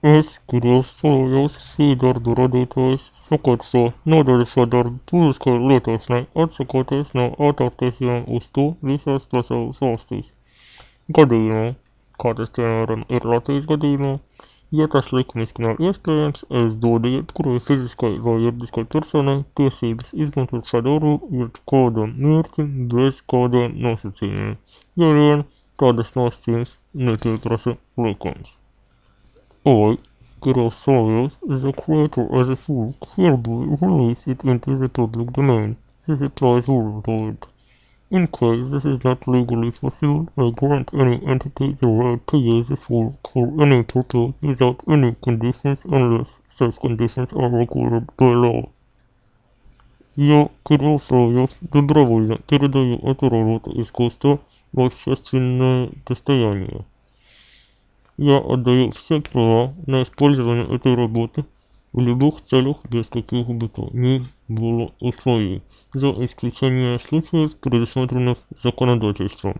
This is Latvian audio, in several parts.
Es Kirjastājas šī darba radītājs sakārto nodaļas publiskai lietošanai, atsakoties no autortiesībām uz to visās pasaules valstīs. Gadījumā, kā tas piemēram ir Latvijas gadījumā, ja tas likumiski nav iespējams, es dodu jebkurai fiziskai vai juridiskai personai tiesības izmantot šo darbu jebkādam mērķim bez kādiem nosacījumiem, ja vien tādas nosacījums nepieprasa likums. I, Kirjastājas, is a creator as a book, hereby release it into the public domain. This applies worldwide. In case this is not legally possible, I grant any entity the right to use this work for any purpose without any conditions unless such conditions are required by law. Я, Кирилл Соловьев, добровольно передаю эту работу искусства в общественное достояние. Я отдаю все права на использование этой работы в любых целях без каких бы то ни было условий, за исключением случаев, предусмотренных законодательством.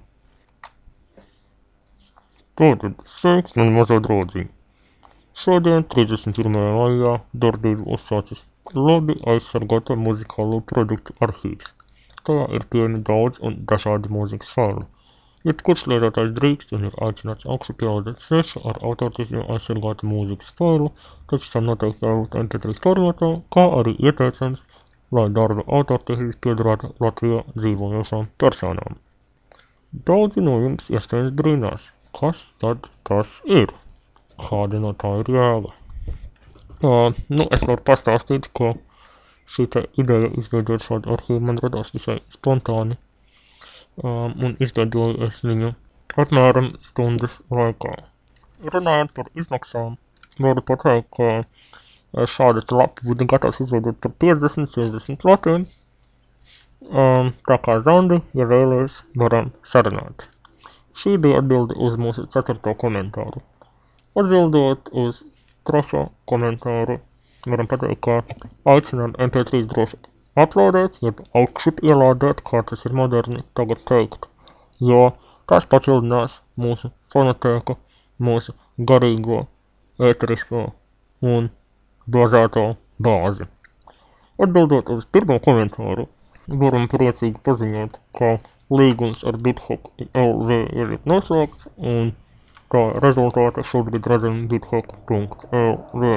Tātad, sveiks, mani mazie draudziņi! Šodien, 31. maijā, darbību uzsācis labi aizsargāta muzikālo produktu arhīvs. Tajā ir pieejami daudz un dažādi mūzikas faili. Jebkurš lietotājs drīkst un ir aicināts augšu pielādēt svešu ar autortiesībām aizsargātu mūzikas failu, taču tam noteikti jābūt MP3 formātā, kā arī ieteicams, lai darba autortiesības piederētu Latvijā dzīvojošām personām. Daudzi no jums iespējams brīnās, kas tad tas ir? Kāda no tā ir jēga? Es varu pastāstīt, ka šī ideja izveidot šādu arhīvu man radās visai spontāni. Un izveidoju es viņu apmēram stundas laikā. Runājot par izmaksām, varu pateikt, ka šāda lapa būtu gatavs izveidot par 50-60 latiem. Tā kā Zandi, ja vēlies, varam sarunāt. Šī bija atbilde uz mūsu 4. komentāru. Atbildot uz 3. komentāru, varam pateikt, ka aicinām MP3 droši uploadēt, jeb augšup ielādēt, kā tas ir moderni tagad teikt, jo tas papildinās mūsu fonotēku, mūsu garīgo, ēterisko un bāzēto bāzi. Atbildot uz 1. komentāru, varam priecīgi paziņot, ka līgums ar BitHop LV ir noslēgts, un tā rezultāta šobrīd redzam bithop.lv.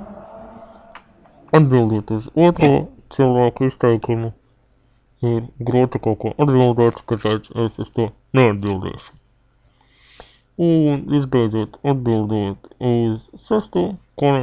Atbildot uz 2. cilvēku izteikumu, ir grūti kaut ko atbildēt, tāpēc es uz to neatbildēšu. Un visbeidzot, atbildot uz 6. komentāru,